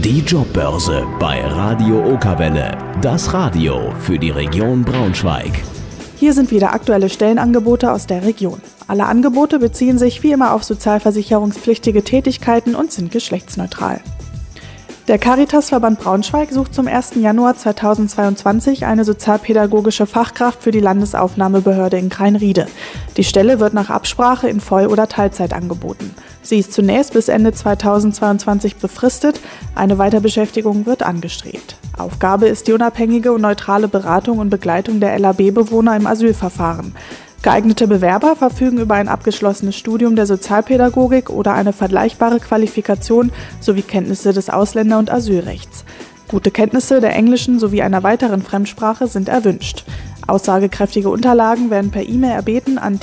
Die Jobbörse bei Radio Okerwelle. Das Radio für die Region Braunschweig. Hier sind wieder aktuelle Stellenangebote aus der Region. Alle Angebote beziehen sich wie immer auf sozialversicherungspflichtige Tätigkeiten und sind geschlechtsneutral. Der Caritasverband Braunschweig sucht zum 1. Januar 2022 eine sozialpädagogische Fachkraft für die Landesaufnahmebehörde in Kreinriede. Die Stelle wird nach Absprache in Voll- oder Teilzeit angeboten. Sie ist zunächst bis Ende 2022 befristet, eine Weiterbeschäftigung wird angestrebt. Aufgabe ist die unabhängige und neutrale Beratung und Begleitung der LAB-Bewohner im Asylverfahren. Geeignete Bewerber verfügen über ein abgeschlossenes Studium der Sozialpädagogik oder eine vergleichbare Qualifikation sowie Kenntnisse des Ausländer- und Asylrechts. Gute Kenntnisse der englischen sowie einer weiteren Fremdsprache sind erwünscht. Aussagekräftige Unterlagen werden per E-Mail erbeten an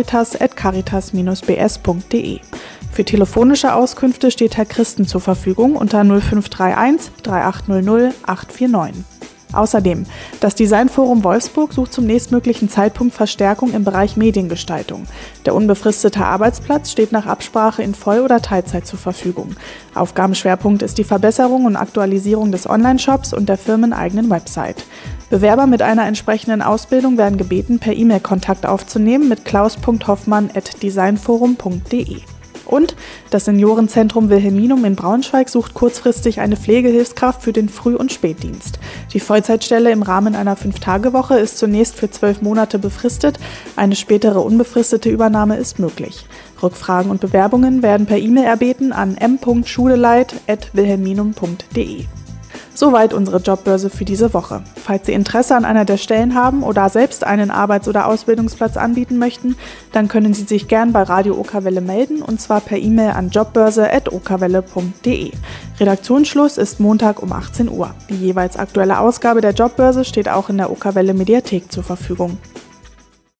teamcaritas@caritas-bs.de. Für telefonische Auskünfte steht Herr Christen zur Verfügung unter 0531 3800 849. Außerdem, das Designforum Wolfsburg sucht zum nächstmöglichen Zeitpunkt Verstärkung im Bereich Mediengestaltung. Der unbefristete Arbeitsplatz steht nach Absprache in Voll- oder Teilzeit zur Verfügung. Aufgabenschwerpunkt ist die Verbesserung und Aktualisierung des Online-Shops und der firmeneigenen Website. Bewerber mit einer entsprechenden Ausbildung werden gebeten, per E-Mail Kontakt aufzunehmen mit klaus.hoffmann@designforum.de. Und das Seniorenzentrum Wilhelminum in Braunschweig sucht kurzfristig eine Pflegehilfskraft für den Früh- und Spätdienst. Die Vollzeitstelle im Rahmen einer 5-Tage-Woche ist zunächst für 12 Monate befristet. Eine spätere unbefristete Übernahme ist möglich. Rückfragen und Bewerbungen werden per E-Mail erbeten an m.schudeleit@wilhelminum.de. Soweit unsere Jobbörse für diese Woche. Falls Sie Interesse an einer der Stellen haben oder selbst einen Arbeits- oder Ausbildungsplatz anbieten möchten, dann können Sie sich gern bei Radio Okerwelle melden und zwar per E-Mail an jobbörse@okerwelle.de. Redaktionsschluss ist Montag um 18 Uhr. Die jeweils aktuelle Ausgabe der Jobbörse steht auch in der Okerwelle Mediathek zur Verfügung.